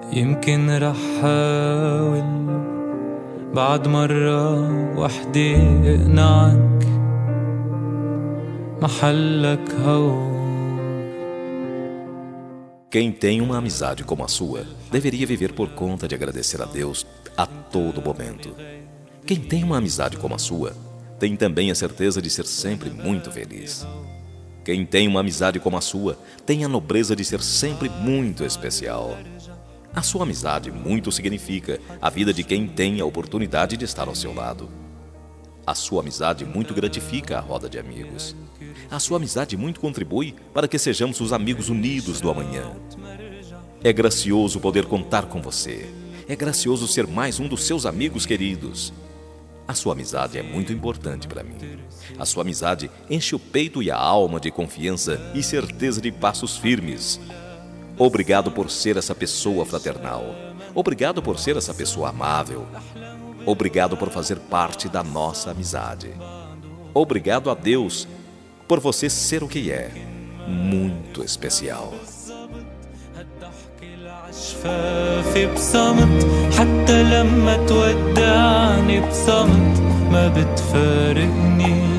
يمكن رح حاول بعد مرة وحدة اقنعك محلك هون. Quem tem uma amizade como a sua deveria viver por conta de agradecer a Deus a todo momento. Quem tem uma amizade como a sua tem também a certeza de ser sempre muito feliz. Quem tem uma amizade como a sua tem a nobreza de ser sempre muito especial. A sua amizade muito significa a vida de quem tem a oportunidade de estar ao seu lado. A sua amizade muito gratifica a roda de amigos. A sua amizade muito contribui para que sejamos os amigos unidos do amanhã. É gracioso poder contar com você. É gracioso ser mais um dos seus amigos queridos. A sua amizade é muito importante para mim. A sua amizade enche o peito e a alma de confiança e certeza de passos firmes. Obrigado por ser essa pessoa fraternal. Obrigado por ser essa pessoa amável. Obrigado por fazer parte da nossa amizade. Obrigado a Deus por você ser o que é, muito especial. شفافي بصمت حتى لما تودعني بصمت ما بتفارقني.